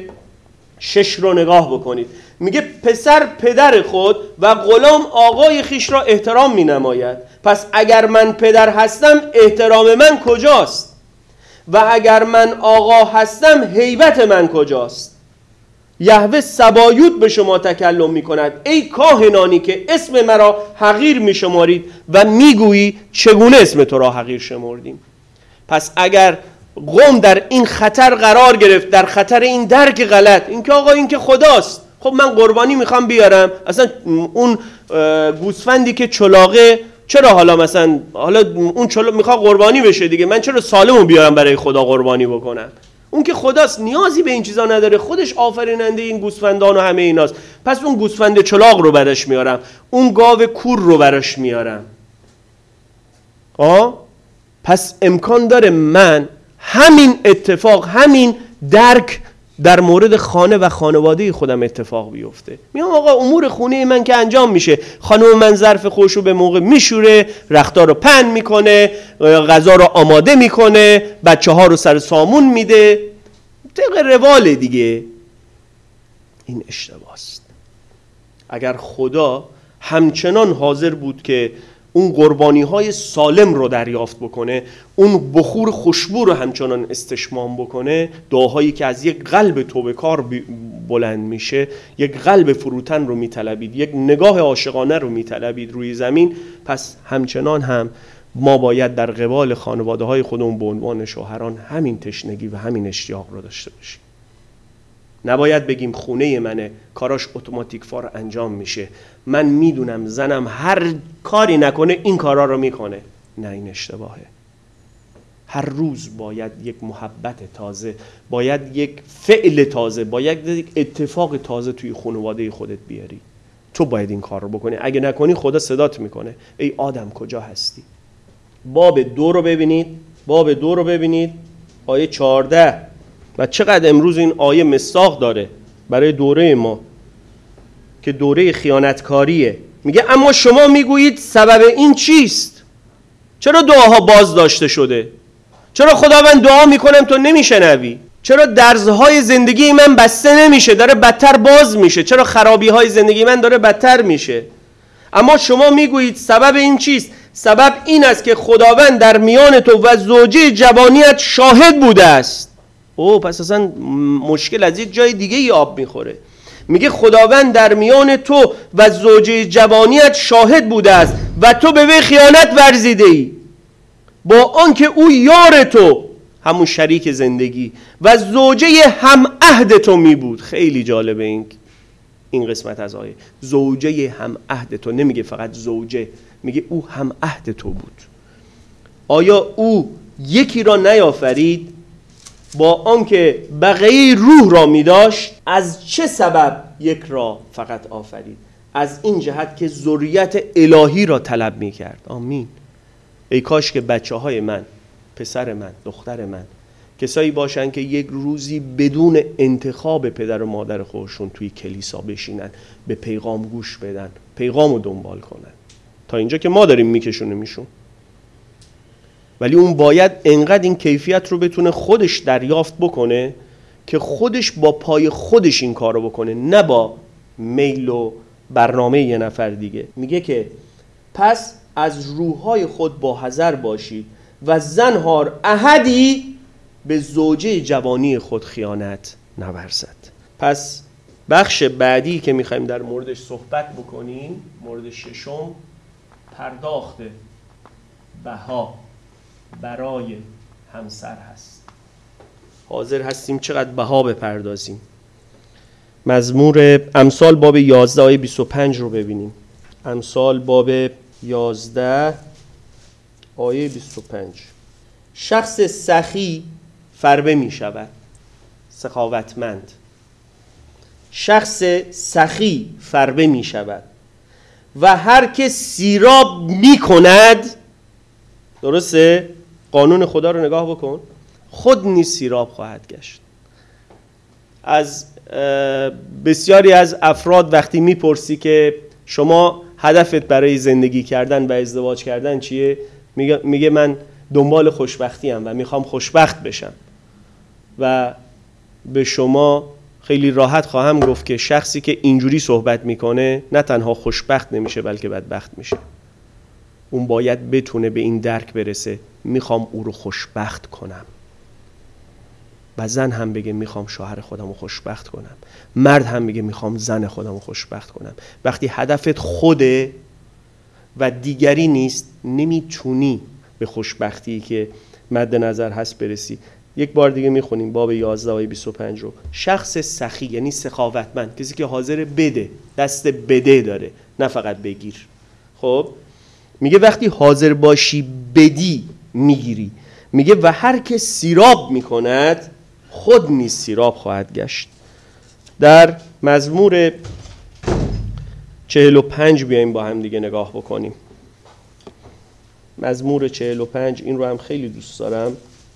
6 رو نگاه بکنید. میگه پسر پدر خود و غلام آقای خیش را احترام می نماید. پس اگر من پدر هستم احترام من کجاست؟ و اگر من آقا هستم هیبت من کجاست؟ یهوه سبایوت به شما تکلم می کند. ای کاهنانی که اسم مرا حقیر می شمارید و می گویی چگونه اسم تو را حقیر شمردیم. پس اگر قوم در این خطر قرار گرفت، در خطر این درک غلط، این که آقا این که خداست، خب من قربانی میخوام بیارم، اصلا اون گوسفندی که چلاقه چرا حالا مثلا اون چلاق میخواد قربانی بشه دیگه، من چرا سالمو بیارم برای خدا قربانی بکنم؟ اون که خداست، نیازی به این چیزا نداره، خودش آفریننده این گوسفندان و همه ایناست. پس اون گوسفند چلاق رو براش میارم، اون گاو کور رو براش میارم. پس امکان داره من همین اتفاق، همین درک در مورد خانه و خانواده خودم اتفاق بیفته. میگم آقا امور خونه من که انجام میشه، خانم من ظرف خودش رو به موقع میشوره، رختار رو پهن میکنه، غذا رو آماده میکنه، بچه ها رو سر سامون میده، طبق روال دیگه. این اشتباهست. اگر خدا همچنان حاضر بود که اون قربانی های سالم رو دریافت بکنه، اون بخور خوشبو رو همچنان استشمام بکنه، دعاهایی که از یک قلب توبه‌کار بلند میشه، یک قلب فروتن رو میطلبید، یک نگاه عاشقانه رو میطلبید روی زمین، پس همچنان هم ما باید در قبال خانواده های خودمون به عنوان شوهران همین تشنگی و همین اشتیاق رو داشته باشیم. نباید بگیم خونه منه، کاراش اتوماتیک فار انجام میشه، من میدونم زنم هر کاری نکنه این کارا رو میکنه. نه، این اشتباهه. هر روز باید یک محبت تازه، باید یک فعل تازه، باید یک اتفاق تازه توی خانواده خودت بیاری. تو باید این کار رو بکنی. اگه نکنی خدا صدات میکنه، ای آدم کجا هستی؟ باب 2 رو ببینید. باب 2 رو ببینید، آیه 14. و چقدر امروز این آیه مصداق داره برای دوره ما که دوره خیانتکاریه. میگه اما شما میگویید سبب این چیست؟ چرا دعاها باز داشته شده؟ چرا خداوند دعا میکنم تو نمیشنوی؟ چرا درزهای زندگی من بسته نمیشه، داره بدتر باز میشه؟ چرا خرابیهای زندگی من داره بدتر میشه؟ اما شما میگویید سبب این چیست؟ سبب این است که خداوند در میان تو و زوجه جوانیت شاهد بوده است. پس اصلا مشکل از یک جای دیگه ای آب میخوره. میگه خداوند در میان تو و زوجه جوانیت شاهد بوده است و تو به وی خیانت ورزیده ای، با آنکه او یار تو، همون شریک زندگی و زوجه هم عهد تو می بود. خیلی جالبه این قسمت از آیه. زوجه هم عهد تو، نمیگه فقط زوجه، میگه او هم عهد تو بود. آیا او یکی را نیافرید با آنکه بقیه روح را می داشت؟ از چه سبب یک را فقط آفرید؟ از این جهت که ذریت الهی را طلب می کرد. آمین. ای کاش که بچه های من، پسر من، دختر من کسایی باشن که یک روزی بدون انتخاب پدر و مادر خودشون توی کلیسا بشینن، به پیغام گوش بدن، پیغام رو دنبال کنن. تا اینجا که ما داریم میکشونه میشون، ولی اون باید انقدر این کیفیت رو بتونه خودش دریافت بکنه که خودش با پای خودش این کار رو بکنه، نه با میل و برنامه یه نفر دیگه. میگه که پس از روحهای خود با حذر باشید و زنهار احدی به زوجه جوانی خود خیانت نورزد. پس بخش بعدی که میخوایم در موردش صحبت بکنیم، مورد 6، پرداخت بها برای همسر هست. حاضر هستیم چقدر بها بپردازیم. مزمور امثال باب 11 آیه 25 رو ببینیم. امثال باب 11 آیه 25. شخص سخی فربه می شود، سخاوتمند. شخص سخی فربه می شود و هر که سیراب می کند، درسته؟ قانون خدا رو نگاه بکن، خود نیز سیراب خواهد گشت. از بسیاری از افراد وقتی میپرسی که شما هدفت برای زندگی کردن و ازدواج کردن چیه؟ میگه من دنبال خوشبختی ام و میخوام خوشبخت بشم. و به شما خیلی راحت خواهم گفت که شخصی که اینجوری صحبت میکنه نه تنها خوشبخت نمیشه بلکه بدبخت میشه. اون باید بتونه به این درک برسه میخوام او رو خوشبخت کنم. و زن هم بگه میخوام شوهر خودم رو خوشبخت کنم. مرد هم بگه میخوام زن خودم رو خوشبخت کنم. وقتی هدفت خوده و دیگری نیست، نمیتونی به خوشبختی که مد نظر هست برسی. یک بار دیگه میخونیم باب 11 آیه 25 رو. شخص سخی یعنی سخاوتمند، کسی که حاضر بده، دست بده داره، نه فقط بگیر. خب میگه وقتی حاضر باشی بدی میگیری. میگه و هر که سیراب میکند خود نیز سیراب خواهد گشت. در مزمور 45 بیایم با هم دیگه نگاه بکنیم. مزمور 45، این رو هم خیلی دوست دارم.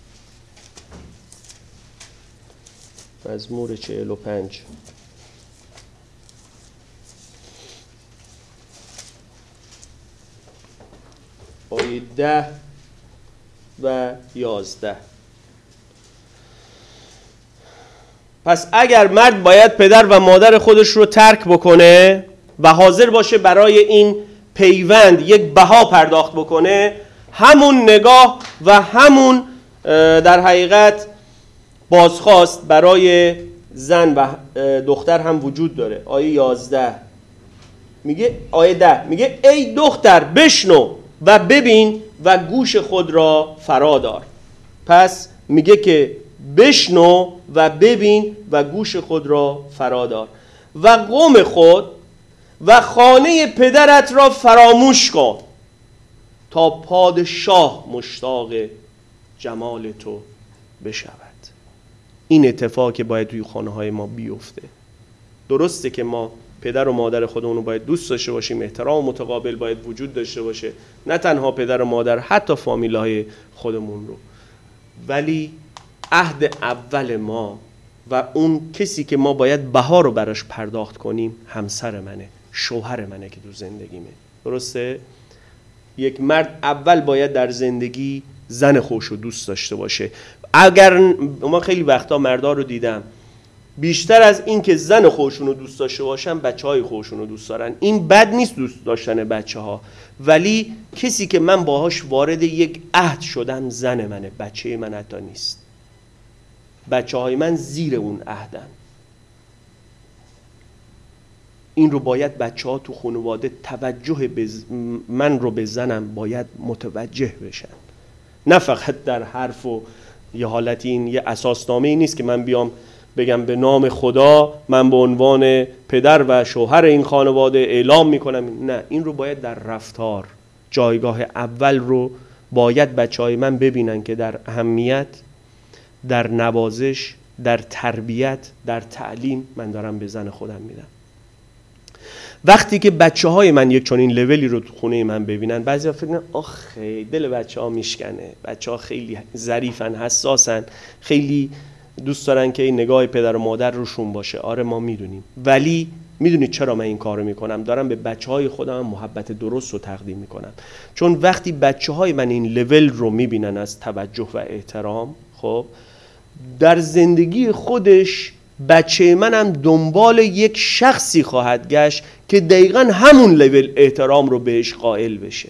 مزمور 45 آیه 10 و 11. پس اگر مرد باید پدر و مادر خودش رو ترک بکنه و حاضر باشه برای این پیوند یک بها پرداخت بکنه، همون نگاه و همون در حقیقت بازخواست برای زن و دختر هم وجود داره. آیه 11 میگه، آیه 10 میگه ای دختر بشنو و ببین و گوش خود را فرا دار. پس میگه که بشنو و ببین و گوش خود را فرا دار و قوم خود و خانه پدرت را فراموش کن تا پادشاه مشتاق جمال تو بشود. این اتفاق که باید توی خانه های ما بیفته. درسته که ما پدر و مادر خودمون رو باید دوست داشته باشیم، احترام متقابل باید وجود داشته باشه، نه تنها پدر و مادر، حتی فامیل های خودمون رو. ولی عهد اول ما و اون کسی که ما باید بها رو براش پرداخت کنیم همسر منه، شوهر منه که تو زندگیمه. درسته؟ یک مرد اول باید در زندگی زن خودش رو دوست داشته باشه. اگر ما خیلی وقتا مردا رو دیدم بیشتر از این که زن خودشون رو دوست داشته باشن بچهای خودشون رو دوست دارن. این بد نیست دوست داشتن بچه ها، ولی کسی که من باهاش وارد یک عهد شدم زن منه، بچه من حتی نیست. بچه های من زیر اون عهدن. این رو باید بچه ها تو خانواده توجه من رو به زنم باید متوجه بشن، نه فقط در حرف و یه حالتی. این یه اساسنامه‌ای نیست که من بیام بگم به نام خدا من به عنوان پدر و شوهر این خانواده اعلام میکنم. نه، این رو باید در رفتار، جایگاه اول رو باید بچهای من ببینن که در اهمیت، در نوازش، در تربیت، در تعلیم من دارم به زن خودم میدم. وقتی که بچه‌های من یک چنین لولی رو تو خونه من ببینن، بعضیا فکر کنن آخه دل بچه‌ها میشکنه، بچه‌ها خیلی ظریفن، حساسن، خیلی دوست دارن که این نگاه پدر و مادر روشون باشه. آره ما میدونیم، ولی میدونید چرا من این کارو میکنم؟ دارم به بچه‌های خودم محبت درست رو تقدیم میکنم. چون وقتی بچه‌های من این لول رو میبینن از توجه و احترام، خب در زندگی خودش بچه منم دنبال یک شخصی خواهد گشت که دقیقاً همون لول احترام رو بهش قائل بشه.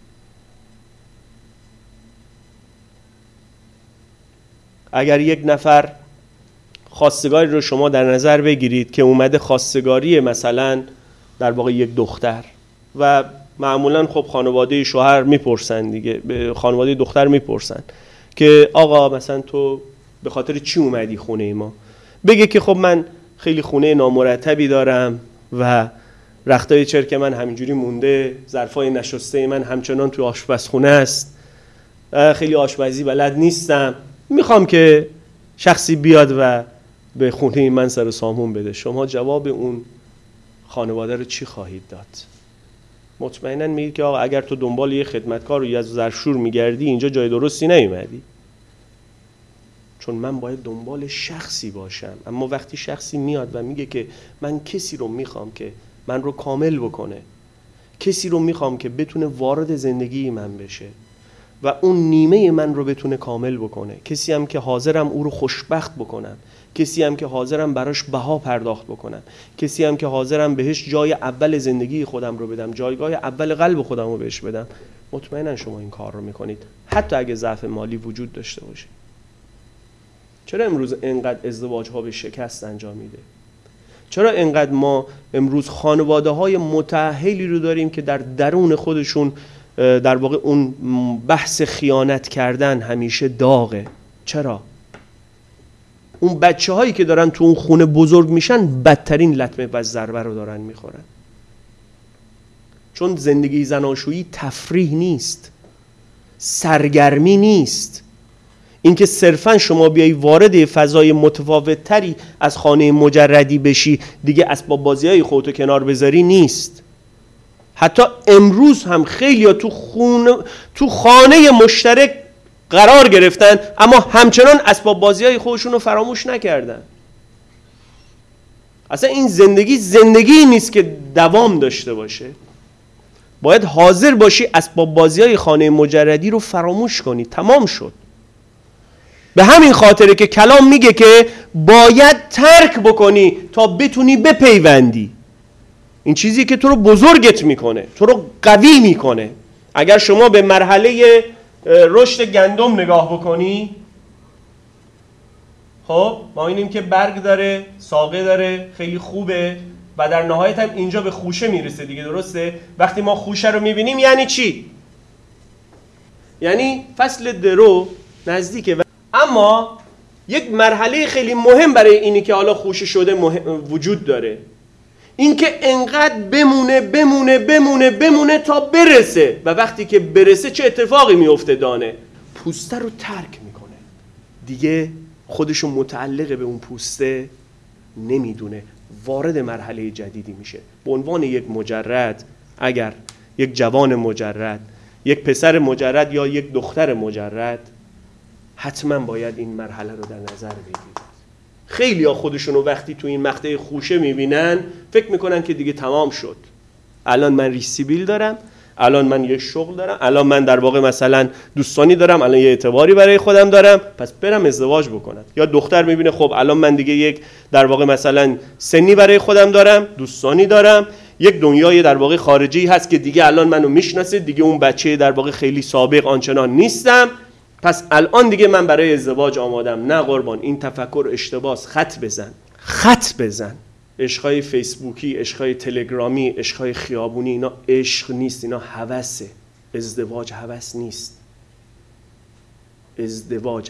اگر یک نفر خواستگاری رو شما در نظر بگیرید که اومده خواستگاری مثلا در واقع یک دختر و معمولا خب خانواده شوهر میپرسن دیگه، به خانواده دختر میپرسن که آقا مثلا تو به خاطر چی اومدی خونه ما؟ بگه که خب من خیلی خونه نامرتبی دارم و رختای چرک من همینجوری مونده، ظرفای نشسته من همچنان تو آشپزخونه است، خیلی آشپزی بلد نیستم، میخوام که شخصی بیاد و به خونه من سر سامون بده. شما جواب اون خانواده رو چی خواهید داد؟ مطمئناً میگید که آقا اگر تو دنبال یه خدمتکار یا ظرفشور میگردی اینجا جای درستی نیومدی، چون من باید دنبال شخصی باشم. اما وقتی شخصی میاد و میگه که من کسی رو میخوام که من رو کامل بکنه، کسی رو میخوام که بتونه وارد زندگی من بشه و اون نیمه من رو بتونه کامل بکنه، کسی هم که حاضرم او رو خوشبخت بکنم، کسی هم که حاضرم براش بها پرداخت بکنم، کسی هم که حاضرم بهش جای اول زندگی خودم رو بدم، جایگاه اول قلب خودم رو بهش بدم، مطمئنا شما این کار رو میکنید حتی اگه ضعف مالی وجود داشته باشه. چرا امروز اینقدر ازدواج ها به شکست انجام میده؟ چرا اینقدر ما امروز خانواده های متأهلی رو داریم که در درون خودشون در واقع اون بحث خیانت کردن همیشه داغه؟ چرا؟ اون بچه هایی که دارن تو اون خونه بزرگ میشن بدترین لطمه و ضربه رو دارن میخورن. چون زندگی زناشویی تفریح نیست، سرگرمی نیست. اینکه صرفاً شما بیایی وارد فضای متفاوت تری از خانه مجردی بشی، دیگه اسباب بازیای خودتو کنار بذاری نیست. حتی امروز هم خیلیا تو خانه مشترک قرار گرفتن اما همچنان اسباب بازیای خودشون رو فراموش نکردن. اصلا این زندگی نیست که دوام داشته باشه. باید حاضر باشی اسباب بازیای خانه مجردی رو فراموش کنی. تمام شد. به همین خاطره که کلام میگه که باید ترک بکنی تا بتونی بپیوندی. این چیزی که تو رو بزرگت میکنه، تو رو قوی میکنه. اگر شما به مرحله رشد گندم نگاه بکنی، خب ما اینیم که برگ داره، ساقه داره، خیلی خوبه و در نهایت هم اینجا به خوشه میرسه دیگه، درسته؟ وقتی ما خوشه رو میبینیم یعنی چی؟ یعنی فصل درو نزدیکه. اما یک مرحله خیلی مهم برای اینی که حالا خوشه شده وجود داره، این که انقدر بمونه تا برسه. و وقتی که برسه چه اتفاقی میفته؟ دانه پوسته رو ترک میکنه، دیگه خودشو متعلق به اون پوسته نمیدونه، وارد مرحله جدیدی میشه. به عنوان یک مجرد، اگر یک جوان مجرد، یک پسر مجرد یا یک دختر مجرد، حتما باید این مرحله رو در نظر بگیرید. خیلی ها خودشونو وقتی تو این مقطع خوشه میبینن فکر میکنن که دیگه تمام شد، الان من ریسیبیل دارم، الان من یه شغل دارم، الان من در واقع مثلا دوستانی دارم، الان یه اعتباری برای خودم دارم، پس برم ازدواج بکنم. یا دختر میبینه خب الان من دیگه یک در واقع مثلا سنی برای خودم دارم، دوستانی دارم، یک دنیای در واقع خارجی هست که دیگه الان منو میشناسه، دیگه اون بچه در واقع خیلی سابق آنچنان نیستم، پس الان دیگه من برای ازدواج آمادم. نه قربان، این تفکر اشتباس. خط بزن. عشقای فیسبوکی، عشقای تلگرامی، عشقای خیابونی، اینا عشق نیست، اینا هوسه. ازدواج هوس نیست. ازدواج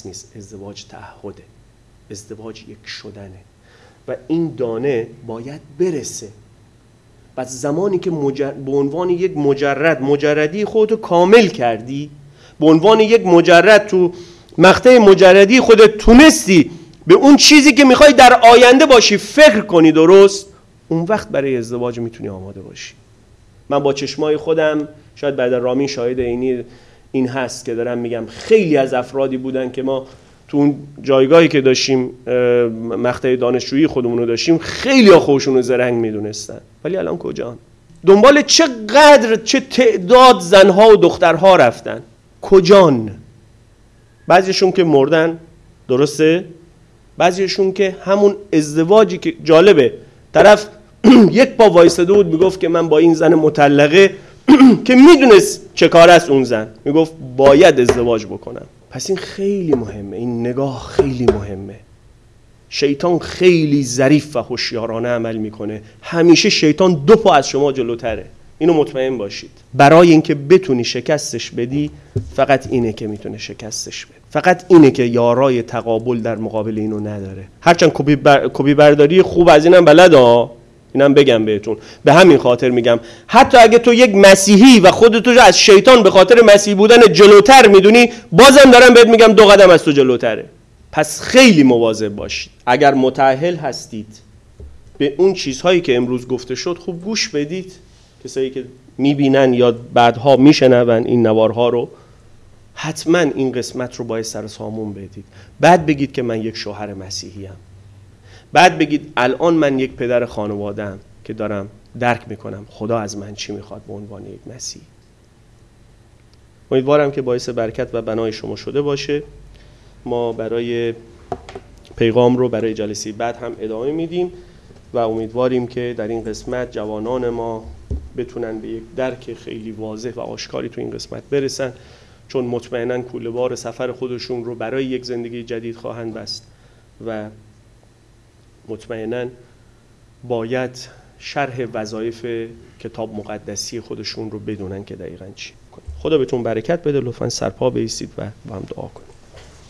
تعهده. ازدواج یک شدنه و این دانه باید برسه. بعد زمانی که به عنوان یک مجردی خودتو کامل کردی، به عنوان یک مجرد تو مقطع مجردی خودت تونستی به اون چیزی که میخوای در آینده باشی فکر کنی درست، اون وقت برای ازدواج میتونی آماده باشی. من با چشمای خودم، شاید بعد رامین شاهد این هست که دارم میگم، خیلی از افرادی بودن که ما تو اون جایگاهی که داشتیم مقطع دانشجویی خودمونو داشتیم، خیلی ها خودشونو زرنگ میدونستن، ولی الان کجان؟ دنبال چه تعداد زنها و دخترها رفتن؟ کجان؟ بعضیشون که مردن، درسته؟ بعضیشون که همون ازدواجی که جالبه، طرف یک پا وایساده بود میگفت که من با این زن مطلقه که میدونست چه کار است اون زن، میگفت باید ازدواج بکنم. پس این خیلی مهمه، این نگاه خیلی مهمه. شیطان خیلی ظریف و هوشیارانه عمل میکنه. همیشه شیطان 2 پا از شما جلوتره، اینو مطمئن باشید. برای اینکه بتونی شکستش بدی، فقط اینه که میتونه شکستش بده، فقط اینه که یارای تقابل در مقابل اینو نداره. هرچند کپی برداری خوب از اینم بلده، اینم بگم بهتون، به همین خاطر میگم حتی اگه تو یک مسیحی و خودتو از شیطان به خاطر مسیحی بودن جلوتر میدونی، بازم دارم بهت میگم 2 قدم از تو جلوتره. پس خیلی مواظب باشید. اگر متأهل هستید به اون چیزهایی که امروز گفته شد، خوب گوش بدید. کسایی که میبینن یا بعدها میشنون این نوارها رو، حتما این قسمت رو باید سر سامون بدید. بعد بگید که من یک شوهر مسیحی ام. بعد بگید الان من یک پدر خانواده ام که دارم درک میکنم خدا از من چی میخواد به عنوان یک مسیحی. امیدوارم که باعث برکت و بنای شما شده باشه. ما برای پیغام رو برای جلسه بعد هم ادامه میدیم و امیدواریم که در این قسمت جوانان ما بتونن به یک درک خیلی واضح و آشکاری تو این قسمت برسن، چون مطمئناً کوله‌بار سفر خودشون رو برای یک زندگی جدید خواهند بست و مطمئناً باید شرح وظایف کتاب مقدسی خودشون رو بدونن که دقیقاً چی کنن. خدا بهتون برکت بده. لطفاً سرپا بایستید و با هم دعا کنیم.